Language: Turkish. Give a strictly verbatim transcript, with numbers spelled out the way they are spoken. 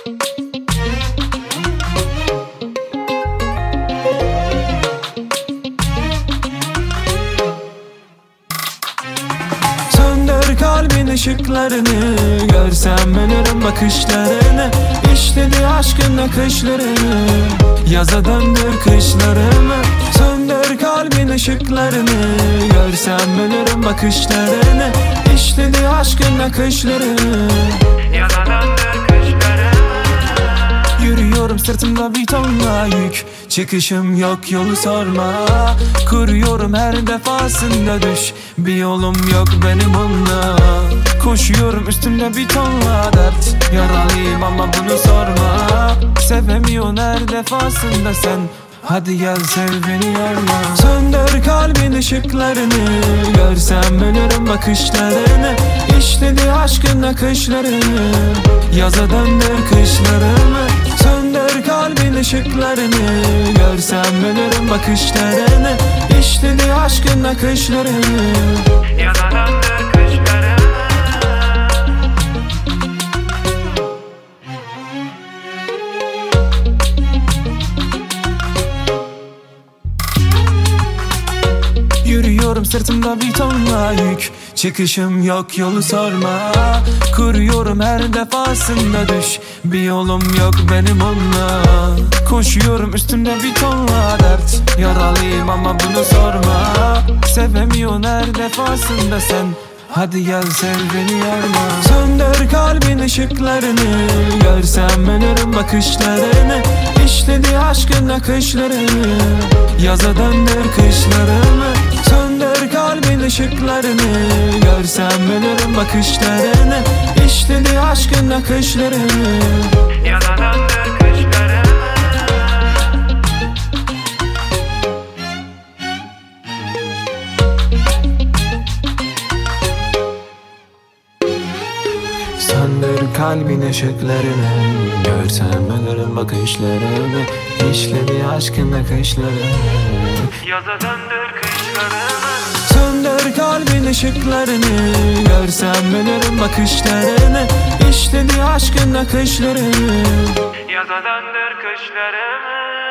Söndür kalbin ışıklarını, görsem ölürüm bakışlarını. İşledi aşkın akışlarını, yaza döndür kışlarımı. Söndür kalbin ışıklarını, görsem ölürüm bakışlarını. İşledi aşkın akışlarını, yaza döndür kışlarımı. Yürüyorum sırtımda bir tonla yük, çıkışım yok yolu sorma. Kuruyorum her defasında düş, bir yolum yok benim onunla. Koşuyorum üstümde bir tonla dert, yaralıyım ama bunu sorma. Sevemiyorsun her defasında sen, hadi gel sev beni yorma. Söndür kalbin ışıklarını, görsem ölürüm bakışlarını. İşledi aşkın akışlarını, yaza döndür kışlarımı. Söndür kalbin ışıklarını, görsem ölürüm bakışlarını. İşledi aşkın akışlarını, yaza döndür kışlarımı. Yürüyorum sırtımda bir tonla yük, çıkışım yok yolu sorma. Kuruyorum her defasında düş, bir yolum yok benim onunla. Koşuyorum üstümde bir tonla dert, yaralıyım ama bunu sorma. Sevemiyorsun her defasında sen, hadi gel sev beni yorma. Söndür kalbin ışıklarını, görsem ölürüm bakışlarını. İşledi aşkın akışlarını, yaza döndür kışlarımı. Söndür kalbin ışıklarını, görsem ölürüm bakışlarını. İşledi aşkın akışlarını, yaza döndür kışlarımı. Söndür kalbin ışıklarını, görsem ölürüm bakışlarını. İşledi aşkın akışlarını, yaza döndür kışlarımı. Söndür kalbin ışıklarını, görsem ölürüm bakışlarını. İşledi aşkın akışlarını, yaza döndür kışlarımı.